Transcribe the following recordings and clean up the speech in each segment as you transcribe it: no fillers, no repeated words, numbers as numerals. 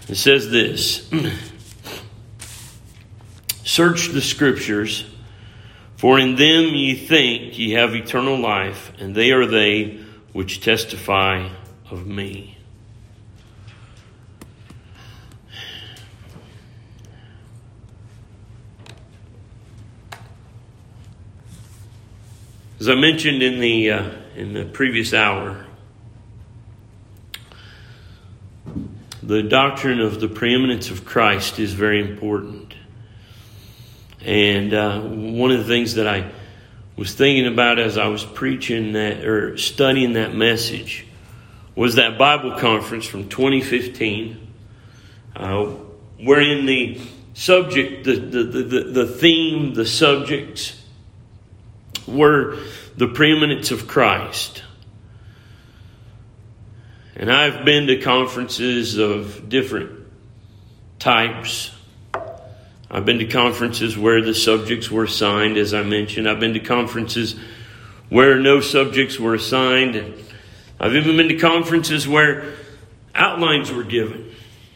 It says this: Search the Scriptures, for in them ye think ye have eternal life, and they are they which testify of me. As I mentioned in the previous hour, the doctrine of the preeminence of Christ is very important. And one of the things that I was thinking about as I was preaching that or studying that message was that Bible conference from 2015, wherein the subject, the theme, the subjects were the preeminence of Christ. And I've been to conferences of different types. I've been to conferences where the subjects were assigned, as I mentioned. I've been to conferences where no subjects were assigned. And I've even been to conferences where outlines were given.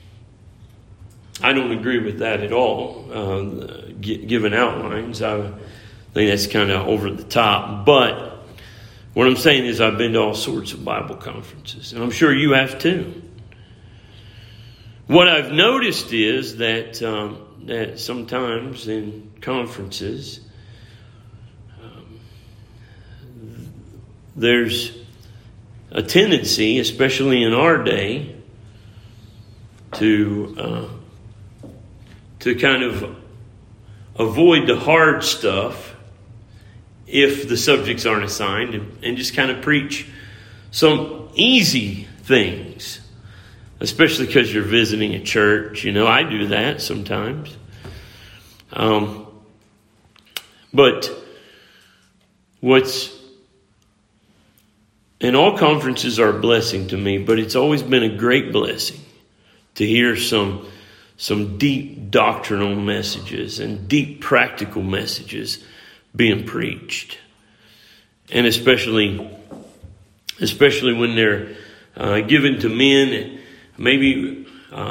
I don't agree with that at all, given outlines. I think that's kind of over the top. But what I'm saying is I've been to all sorts of Bible conferences, and I'm sure you have too. What I've noticed is that sometimes in conferences, there's a tendency, especially in our day, to kind of avoid the hard stuff if the subjects aren't assigned, and just kind of preach some easy things, especially because you're visiting a church. You know, I do that sometimes. But and all conferences are a blessing to me, but it's always been a great blessing to hear some deep doctrinal messages and deep practical messages being preached. And especially when they're given to men, maybe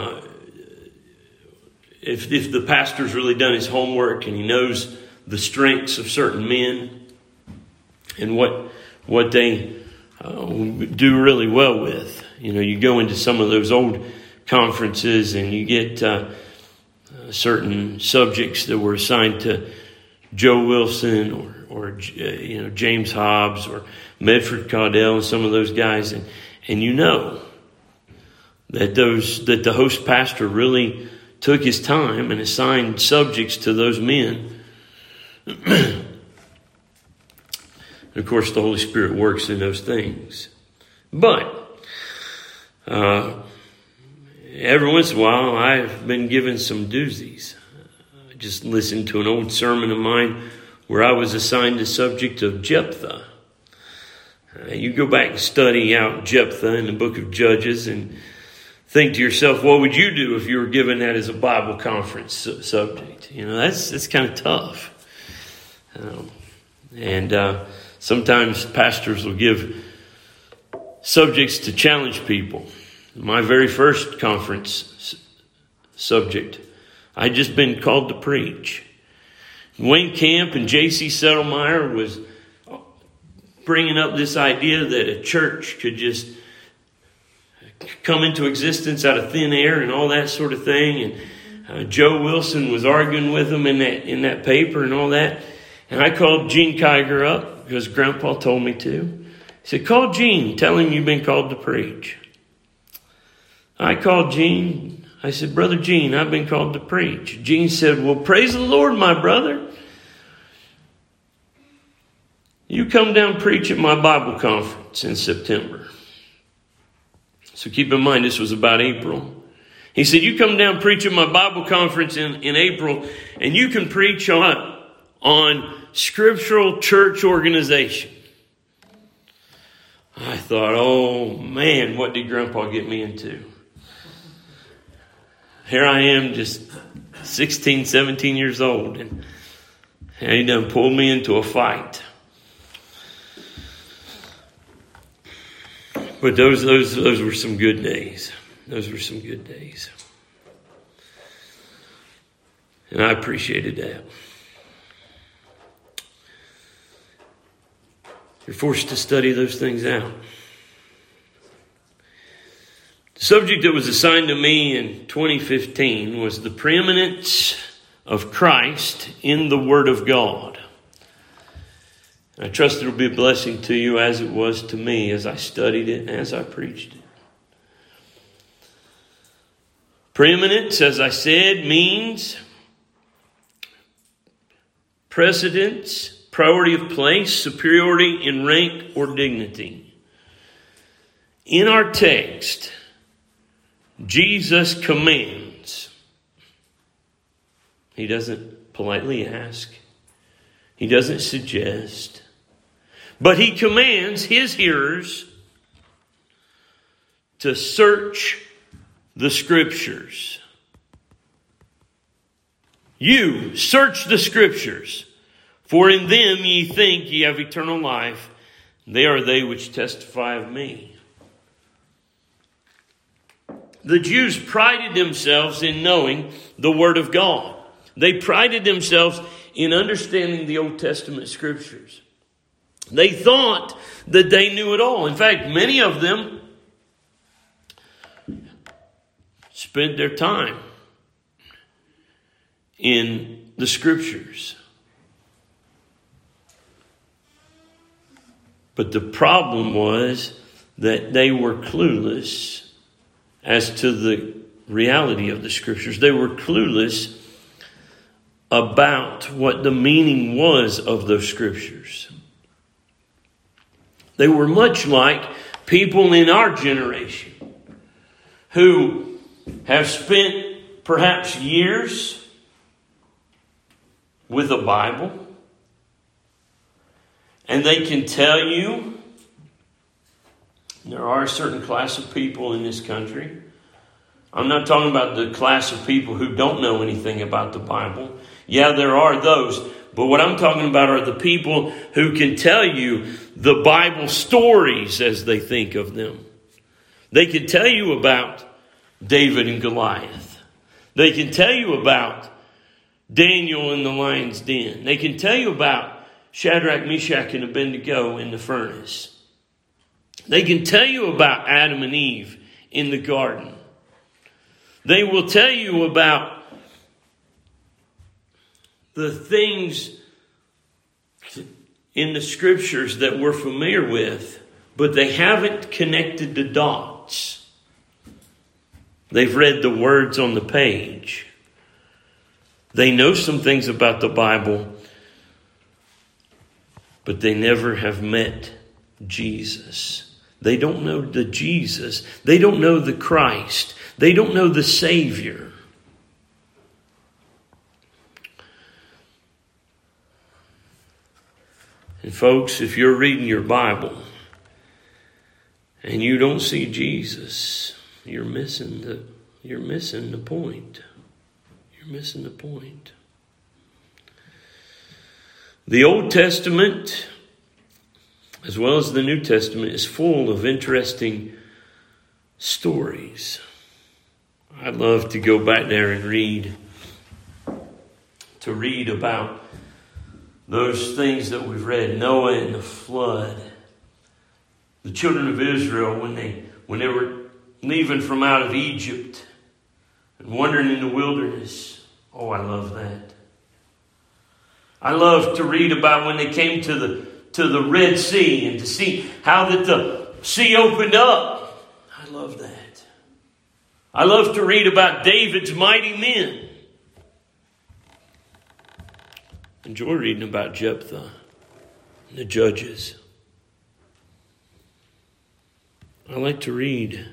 if the pastor's really done his homework and he knows the strengths of certain men and what they do really well with. You know, you go into some of those old conferences and you get certain subjects that were assigned to Joe Wilson or James Hobbs or Medford Caudell and some of those guys, and you know that the host pastor really took his time and assigned subjects to those men. And of course, the Holy Spirit works in those things. But every once in a while, I've been given some doozies. I just listened to an old sermon of mine where I was assigned the subject of Jephthah. You go back and study out Jephthah in the book of Judges and think to yourself, what would you do if you were given that as a Bible conference subject? You know, that's kind of tough. Sometimes pastors will give subjects to challenge people. My very first conference subject, I'd just been called to preach. Wayne Camp and J.C. Settlemeyer was bringing up this idea that a church could just come into existence out of thin air and all that sort of thing. And Joe Wilson was arguing with them in that paper and all that. And I called Gene Kiger up because Grandpa told me to. He said, call Gene, tell him you've been called to preach. I called Gene. I said, Brother Gene, I've been called to preach. Gene said, well, praise the Lord, my brother. You come down preach at my Bible conference in September. So keep in mind, this was about April. He said, you come down preach at my Bible conference in April, and you can preach on scriptural church organization. I thought, oh man, what did Grandpa get me into? Here I am, just 16, 17 years old, and he done pulled me into a fight. But those were some good days. Those were some good days. And I appreciated that. You're forced to study those things out. The subject that was assigned to me in 2015 was the preeminence of Christ in the Word of God. I trust it will be a blessing to you as it was to me as I studied it and as I preached it. Preeminence, as I said, means precedence, priority of place, superiority in rank or dignity. In our text, Jesus commands. He doesn't politely ask. He doesn't suggest. But he commands his hearers to search the Scriptures. You search the Scriptures, for in them ye think ye have eternal life. They are they which testify of me. The Jews prided themselves in knowing the Word of God. They prided themselves in understanding the Old Testament Scriptures. They thought that they knew it all. In fact, many of them spent their time in the Scriptures. But the problem was that they were clueless as to the reality of the Scriptures. They were clueless about what the meaning was of those Scriptures. They were much like people in our generation who have spent perhaps years with a Bible, and they can tell you, there are a certain class of people in this country. I'm not talking about the class of people who don't know anything about the Bible. Yeah, there are those. But what I'm talking about are the people who can tell you the Bible stories as they think of them. They can tell you about David and Goliath. They can tell you about Daniel in the lion's den. They can tell you about Shadrach, Meshach, and Abednego in the furnace. They can tell you about Adam and Eve in the garden. They will tell you about the things in the Scriptures that we're familiar with, but they haven't connected the dots. They've read the words on the page. They know some things about the Bible, but they never have met Jesus. They don't know the Jesus. They don't know the Christ. They don't know the Savior. And folks, if you're reading your Bible and you don't see Jesus, you're missing the point. You're missing the point. The Old Testament, as well as the New Testament, is full of interesting stories. I'd love to go back there and read about those things that we've read. Noah and the flood. The children of Israel, when they were leaving from out of Egypt and wandering in the wilderness. Oh, I love that. I love to read about when they came to the Red Sea and to see how that the sea opened up. I love that. I love to read about David's mighty men. Enjoy reading about Jephthah and the judges. I like to read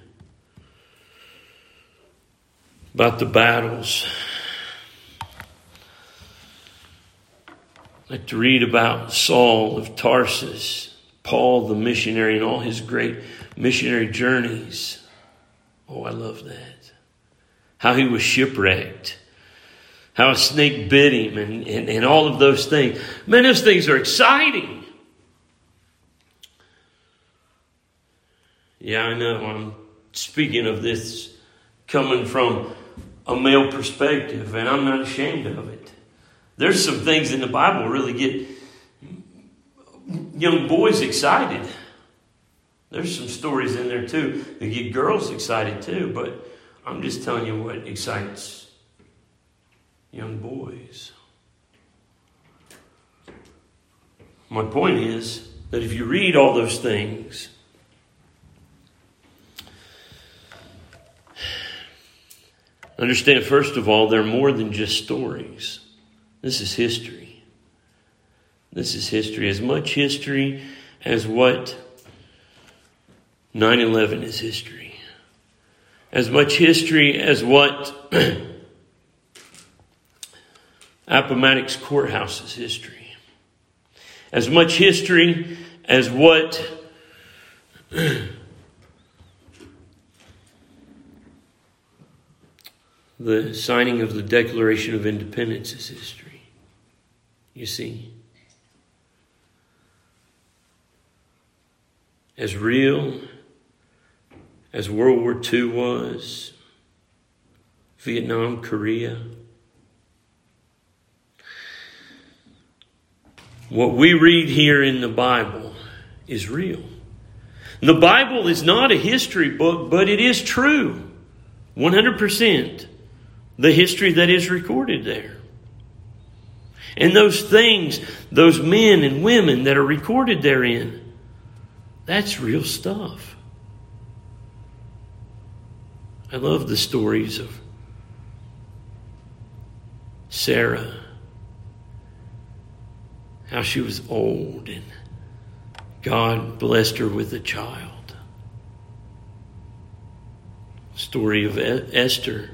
about the battles. I like to read about Saul of Tarsus, Paul the missionary, and all his great missionary journeys. Oh, I love that. How he was shipwrecked. How a snake bit him and all of those things. Man, those things are exciting. Yeah, I know. I'm speaking of this coming from a male perspective, and I'm not ashamed of it. There's some things in the Bible really get young boys excited. There's some stories in there too that get girls excited too, but I'm just telling you what excites young boys. My point is that if you read all those things, understand, first of all, they're more than just stories. This is history. This is history. As much history as what 9/11 is history. As much history as what Appomattox Courthouse is history. As much history as what the signing of the Declaration of Independence is history. You see? As real as World War II was, Vietnam, Korea, what we read here in the Bible is real. The Bible is not a history book, but it is true. 100%. The history that is recorded there. And those things, those men and women that are recorded therein, that's real stuff. I love the stories of Sarah. How she was old and God blessed her with a child. Story of Esther.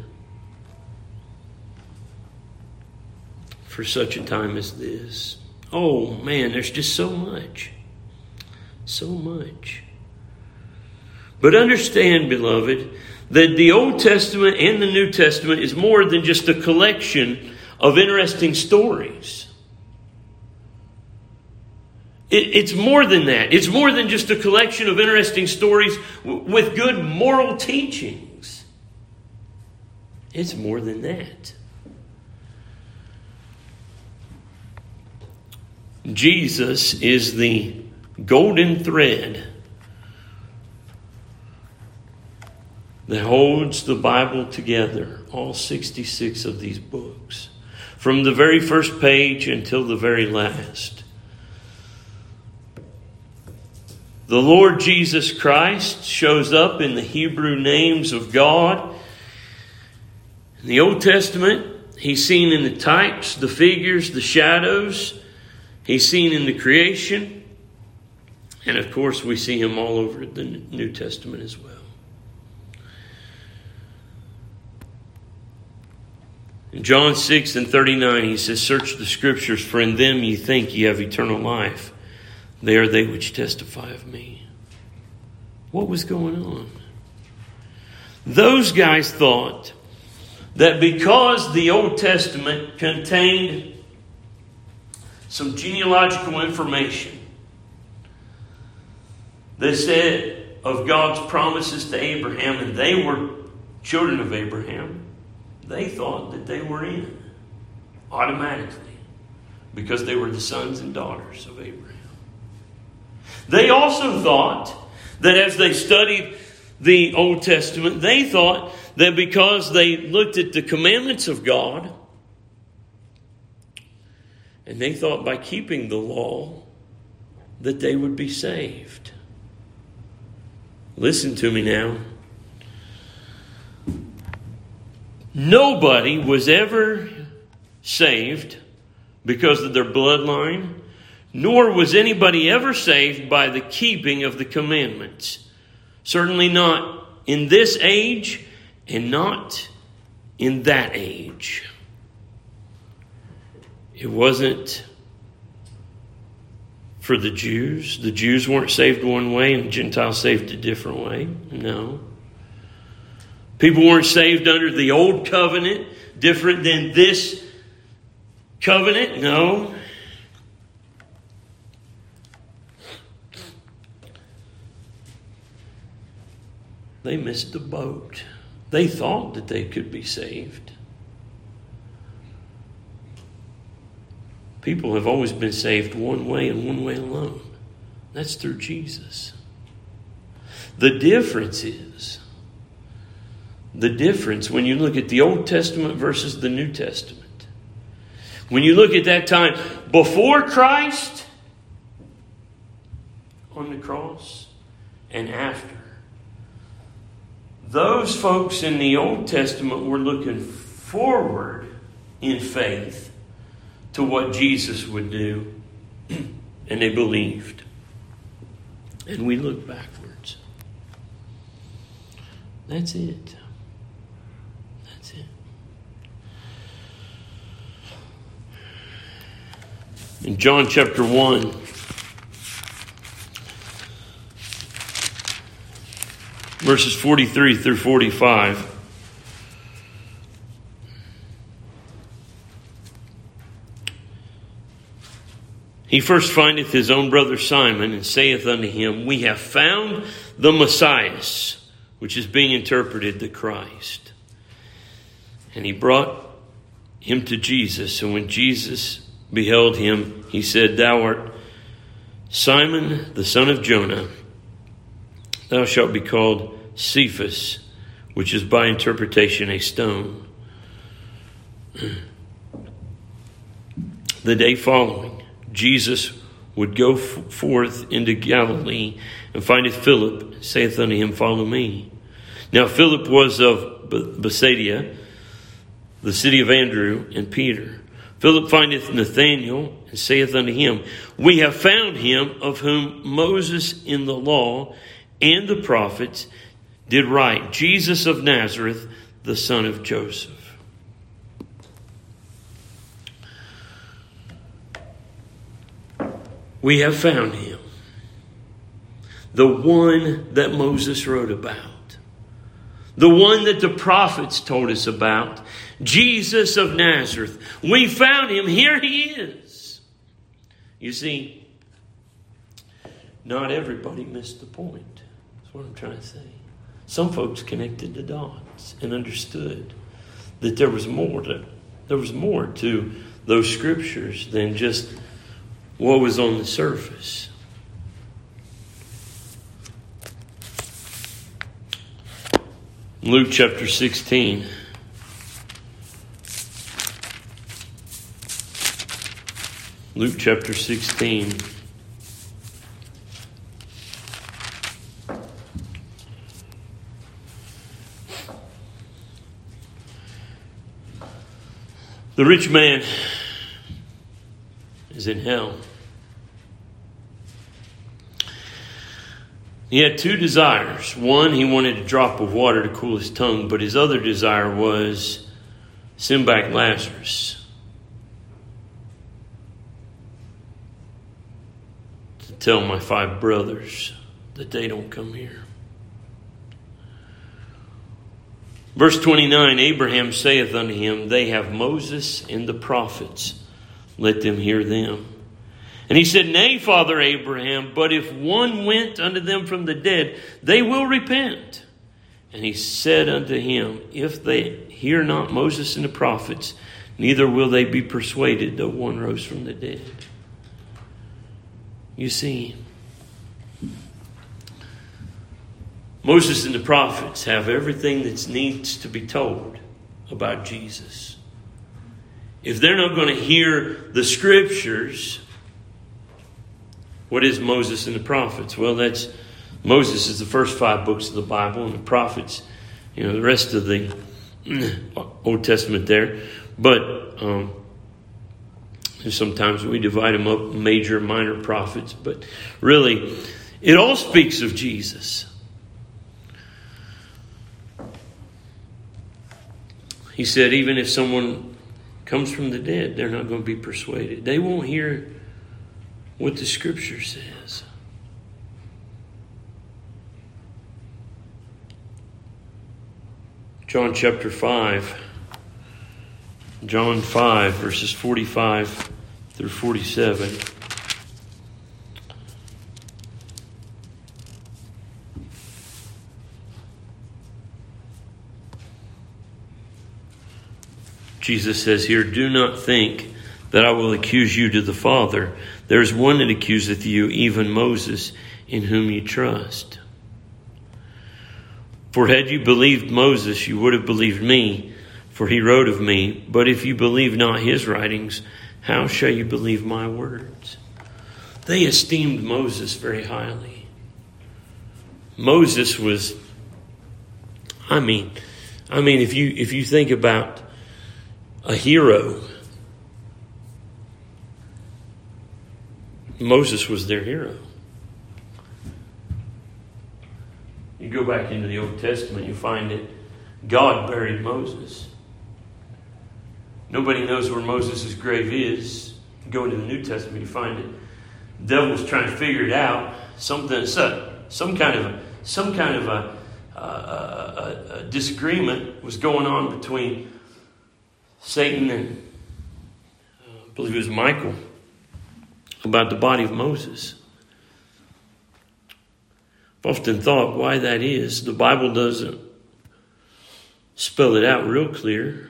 For such a time as this. Oh man, there's just so much. So much. But understand, beloved, that the Old Testament and the New Testament is more than just a collection of interesting stories. It's more than that. It's more than just a collection of interesting stories with good moral teachings. It's more than that. Jesus is the golden thread that holds the Bible together, all 66 of these books, from the very first page until the very last. The Lord Jesus Christ shows up in the Hebrew names of God. In the Old Testament, He's seen in the types, the figures, the shadows. He's seen in the creation. And of course, we see Him all over the New Testament as well. In John 6:39, He says, "Search the Scriptures, for in them ye think ye have eternal life. They are they which testify of me." What was going on? Those guys thought that because the Old Testament contained some genealogical information that said of God's promises to Abraham, and they were children of Abraham, they thought that they were in automatically because they were the sons and daughters of Abraham. They also thought that as they studied the Old Testament, they thought that because they looked at the commandments of God, and they thought by keeping the law that they would be saved. Listen to me now. Nobody was ever saved because of their bloodline, nor was anybody ever saved by the keeping of the commandments. Certainly not in this age and not in that age. It wasn't for the Jews. The Jews weren't saved one way and the Gentiles saved a different way. No. People weren't saved under the old covenant different than this covenant. No. They missed the boat. They thought that they could be saved. People have always been saved one way and one way alone. That's through Jesus. The difference when you look at the Old Testament versus the New Testament. When you look at that time before Christ on the cross and after, those folks in the Old Testament were looking forward in faith to what Jesus would do, and they believed. And we look backwards. That's it. That's it. In John chapter 1, verses 43 through 45. He first findeth his own brother Simon, and saith unto him, We have found the Messiah, which is being interpreted the Christ. And he brought him to Jesus. And when Jesus beheld him, he said, Thou art Simon, the son of Jonah. Thou shalt be called Cephas, which is by interpretation a stone. The day following, Jesus would go forth into Galilee, and findeth Philip, saith unto him, Follow me. Now Philip was of Bethsaida, the city of Andrew and Peter. Philip findeth Nathanael, and saith unto him, We have found him of whom Moses in the law and the prophets did write, Jesus of Nazareth, the son of Joseph. We have found him. The one that Moses wrote about. The one that the prophets told us about. Jesus of Nazareth. We found him. Here he is. You see, not everybody missed the point. That's what I'm trying to say. Some folks connected the dots and understood that there was more to those scriptures than just what was on the surface. Luke chapter 16. Luke chapter 16. The rich man is in hell. He had two desires. One, he wanted a drop of water to cool his tongue, but his other desire was send back Lazarus to tell my 5 brothers that they don't come here. Verse 29, Abraham saith unto him, They have Moses and the prophets. Let them hear them. And he said, Nay, Father Abraham, but if one went unto them from the dead, they will repent. And he said unto him, If they hear not Moses and the prophets, neither will they be persuaded, though one rose from the dead. You see, Moses and the prophets have everything that needs to be told about Jesus. If they're not going to hear the scriptures, what is Moses and the prophets? Well, Moses is the first 5 books of the Bible, and the prophets, the rest of the Old Testament there. But sometimes we divide them up, major and minor prophets. But really, it all speaks of Jesus. He said, even if someone comes from the dead, they're not going to be persuaded. They won't hear what the scripture says. John chapter 5. John 5, verses 45 through 47. Jesus says here, do not think that I will accuse you to the Father. There is one that accuseth you, even Moses, in whom you trust. For had you believed Moses, you would have believed me, for he wrote of me. But if you believe not his writings, how shall you believe my words? They esteemed Moses very highly. Moses was, I mean, if you think about a hero, Moses was their hero. You go back into the Old Testament, you find it. God buried Moses. Nobody knows where Moses' grave is. You go into the New Testament, you find it. The devil was trying to figure it out. Some kind of a disagreement was going on between Satan and I believe it was Michael about the body of Moses. I've often thought why that is. The Bible doesn't spell it out real clear.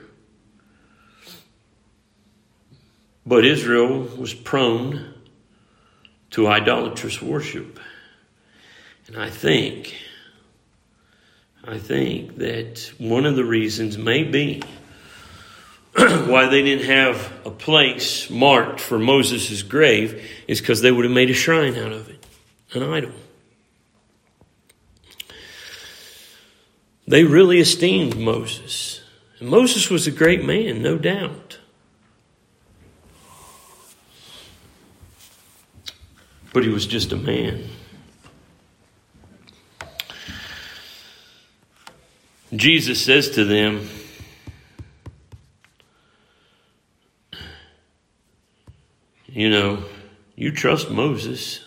But Israel was prone to idolatrous worship. And I think that one of the reasons may be why they didn't have a place marked for Moses' grave is because they would have made a shrine out of it, an idol. They really esteemed Moses. And Moses was a great man, no doubt. But he was just a man. Jesus says to them, you trust Moses,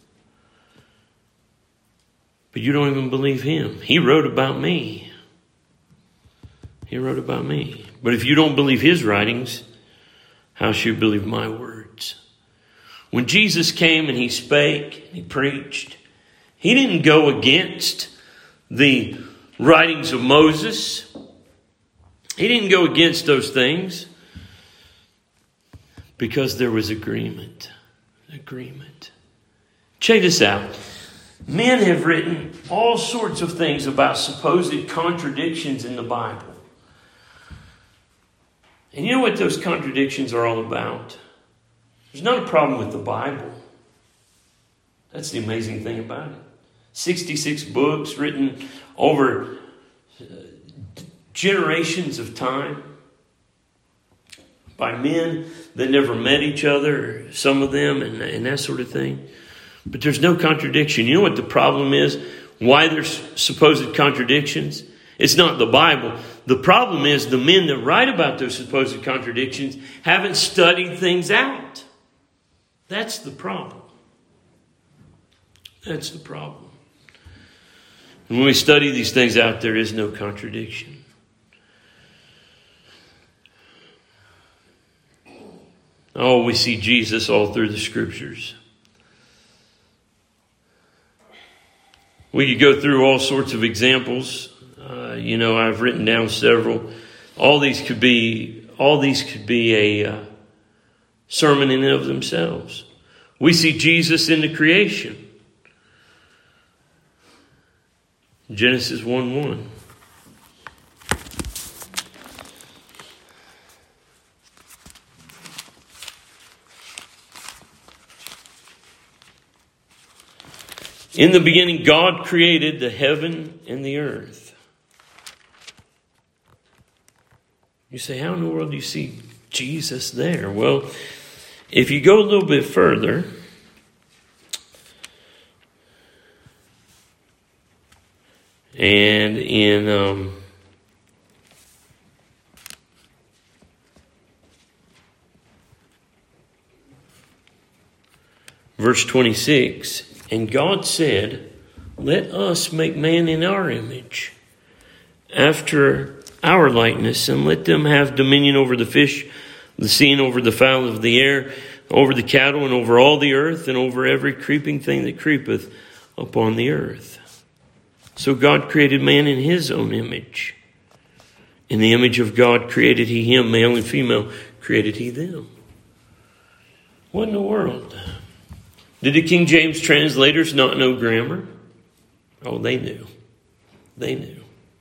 but you don't even believe him. He wrote about me. But if you don't believe his writings, how shall you believe my words? When Jesus came and he spake, he preached, he didn't go against the writings of Moses. He didn't go against those things because there was agreement. Check this out. Men have written all sorts of things about supposed contradictions in the Bible. And you know what those contradictions are all about? There's not a problem with the Bible. That's the amazing thing about it. 66 books written over generations of time by men that never met each other, some of them, and that sort of thing. But there's no contradiction. You know what the problem is? Why there's supposed contradictions? It's not the Bible. The problem is the men that write about those supposed contradictions haven't studied things out. That's the problem. And when we study these things out, there is no contradiction. Oh, we see Jesus all through the Scriptures. We could go through all sorts of examples. I've written down several. All these could be a sermon in and of themselves. We see Jesus in the creation. Genesis 1:1. In the beginning, God created the heaven and the earth. You say, how in the world do you see Jesus there? Well, if you go a little bit further, and in verse 26, and God said, let us make man in our image, after our likeness, and let them have dominion over the fish, the sea, and over the fowl of the air, over the cattle, and over all the earth, and over every creeping thing that creepeth upon the earth. So God created man in his own image. In the image of God created he him, male and female created he them. What in the world? Did the King James translators not know grammar? Oh, they knew. They knew.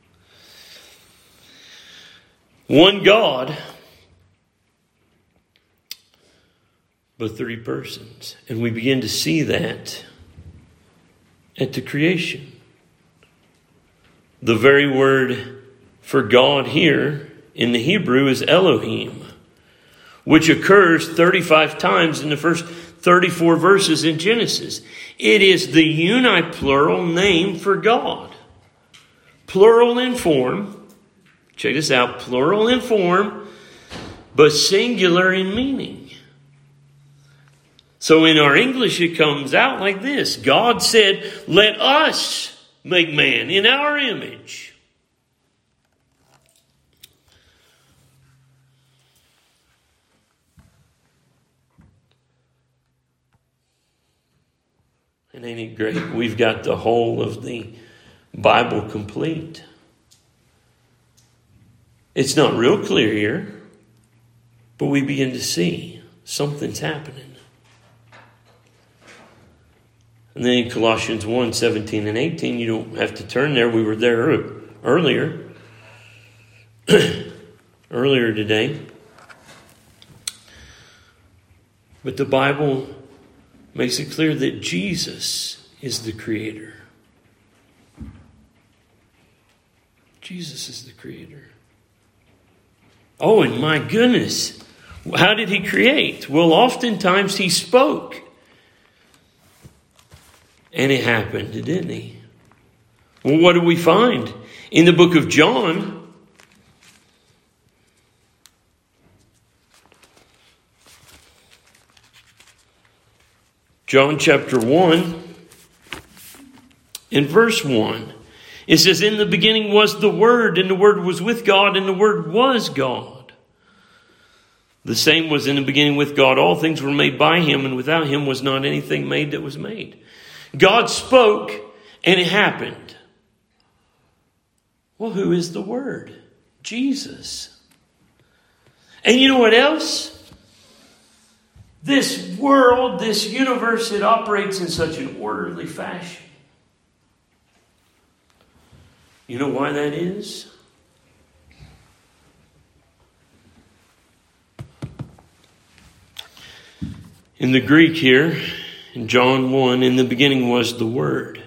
One God, but 3 persons. And we begin to see that at the creation. The very word for God here in the Hebrew is Elohim, which occurs 35 times in the first 34 verses in Genesis. It is the uniplural name for God. Plural in form. Check this out. Plural in form, but singular in meaning. So in our English, it comes out like this. God said, let us make man in our image. And ain't it great? We've got the whole of the Bible complete. It's not real clear here, but we begin to see something's happening. And then in Colossians 1, 17 and 18, you don't have to turn there. We were there earlier. Earlier today. But the Bible makes it clear that Jesus is the creator. Jesus is the creator. Oh, and my goodness, how did he create? Well, oftentimes he spoke. And it happened, didn't he? Well, what do we find? In the book of John, John chapter 1, in verse 1, it says, in the beginning was the Word, and the Word was with God, and the Word was God. The same was in the beginning with God. All things were made by him, and without him was not anything made that was made. God spoke, and it happened. Well, who is the Word? Jesus. And you know what else? This world, this universe, it operates in such an orderly fashion. You know why that is? In the Greek here, in John 1, in the beginning was the Word.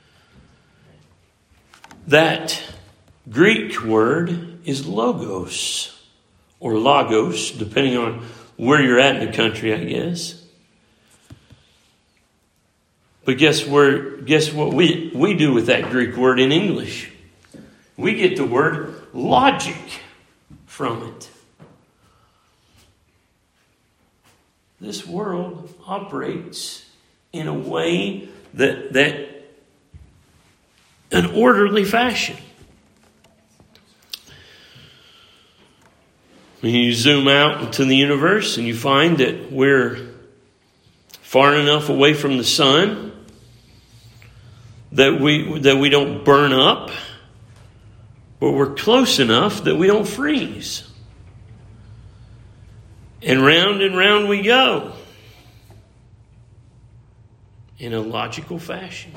That Greek word is logos, or logos, depending on where you're at in the country, I guess. But guess what we do with that Greek word in English? We get the word logic from it. This world operates in a way that an orderly fashion. When you zoom out into the universe and you find that we're far enough away from the sun that we don't burn up, but we're close enough that we don't freeze. And round we go in a logical fashion.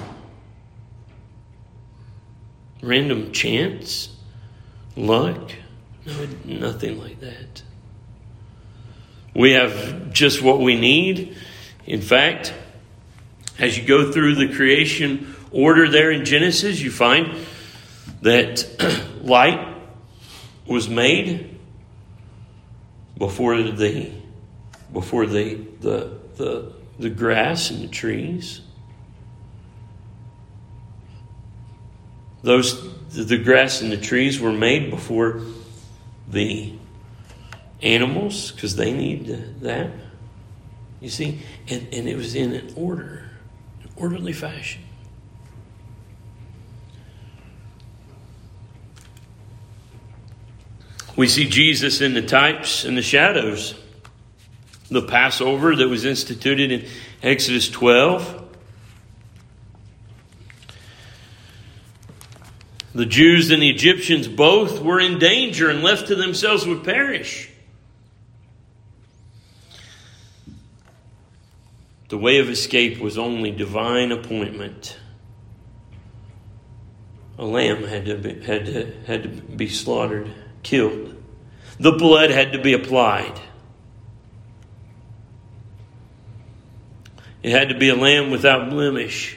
Random chance, luck, no, nothing like that. We have just what we need. In fact, as you go through the creation order there in Genesis, you find that light was made before the grass and the trees. The grass and the trees were made before the animals, because they need that. You see, and it was in an orderly fashion. We see Jesus in the types and the shadows. The Passover that was instituted in Exodus 12. The Jews and the Egyptians both were in danger and left to themselves would perish. The way of escape was only divine appointment. A lamb had to be slaughtered, killed. The blood had to be applied. It had to be a lamb without blemish.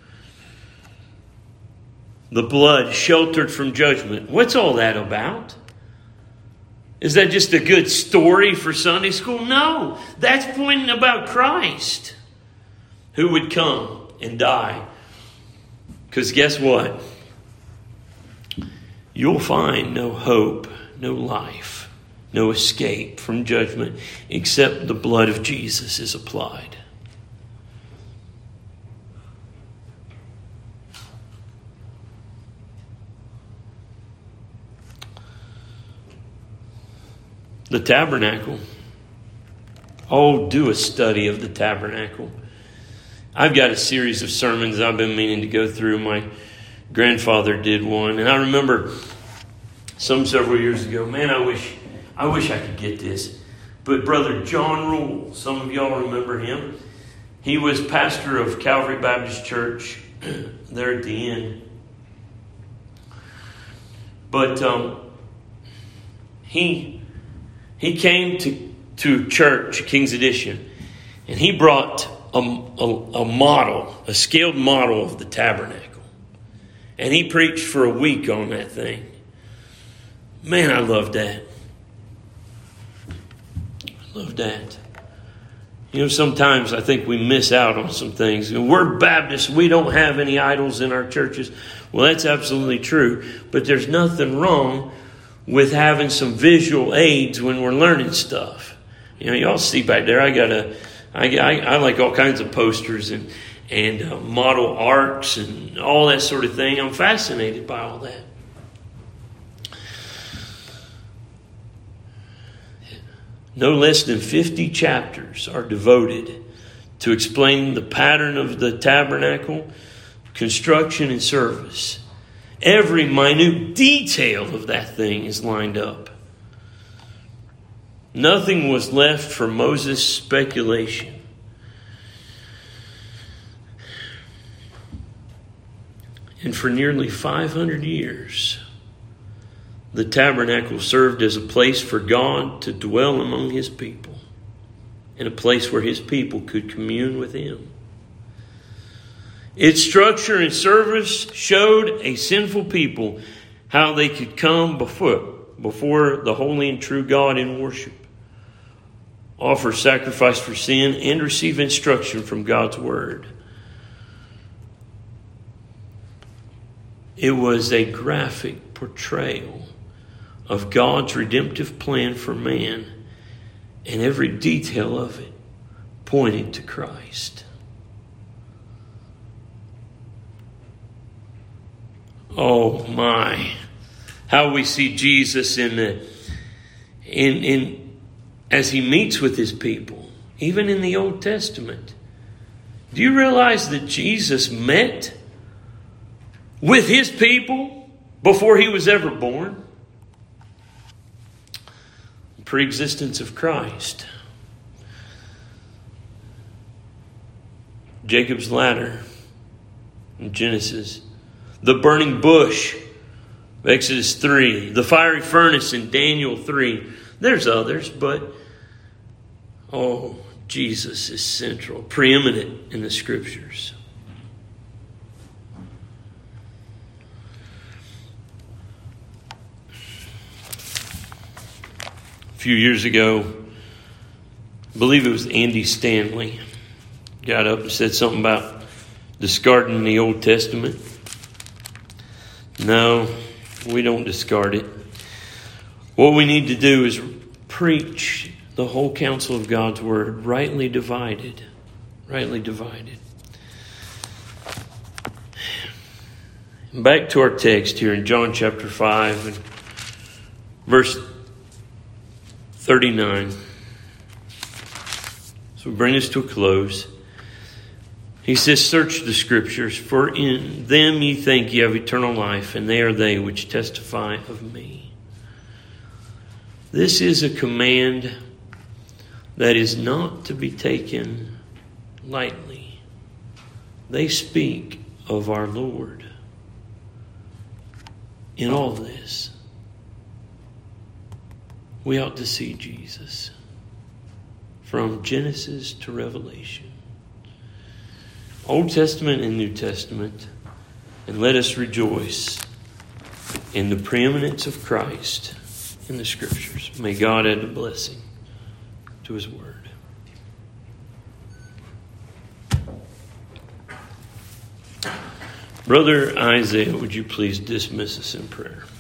The blood sheltered from judgment. What's all that about? Is that just a good story for Sunday school? No, that's pointing about Christ, who would come and die. Because guess what? You'll find no hope, no life, no escape from judgment except the blood of Jesus is applied. The tabernacle. Oh, do a study of the tabernacle. I've got a series of sermons I've been meaning to go through. My grandfather did one, and I remember several years ago. Man, I wish I could get this. But Brother John Rule, some of y'all remember him. He was pastor of Calvary Baptist Church there at the end. But he came to church, King's Edition, and he brought a model, a scaled model of the tabernacle. And he preached for a week on that thing. Man, I love that. I love that. You know, sometimes I think we miss out on some things. We're Baptists. We don't have any idols in our churches. Well, that's absolutely true. But there's nothing wrong with having some visual aids when we're learning stuff. You know, y'all see back there, I like all kinds of posters and model arcs and all that sort of thing. I'm fascinated by all that. No less than 50 chapters are devoted to explaining the pattern of the tabernacle, construction, and service. Every minute detail of that thing is lined up. Nothing was left for Moses' speculation. And for nearly 500 years, the tabernacle served as a place for God to dwell among his people, and a place where his people could commune with him. Its structure and service showed a sinful people how they could come before the holy and true God in worship, offer sacrifice for sin, and receive instruction from God's word. It was a graphic portrayal of God's redemptive plan for man, and every detail of it pointed to Christ. Oh my, how we see Jesus in as he meets with his people, even in the Old Testament. Do you realize that Jesus met with his people before he was ever born? The pre-existence of Christ. Jacob's ladder in Genesis. The burning bush, Exodus 3. The fiery furnace in Daniel 3. There's others, but Jesus is central, preeminent in the Scriptures. A few years ago, I believe it was Andy Stanley, got up and said something about discarding the Old Testament. No, we don't discard it. What we need to do is preach the whole counsel of God's word, rightly divided. Rightly divided. Back to our text here in John chapter 5 and verse 39. So we bring this to a close. He says, search the Scriptures, for in them ye think ye have eternal life, and they are they which testify of me. This is a command that is not to be taken lightly. They speak of our Lord in all this. We ought to see Jesus from Genesis to Revelation, Old Testament and New Testament, and let us rejoice in the preeminence of Christ in the Scriptures. May God add a blessing to His Word. Brother Isaiah, would you please dismiss us in prayer?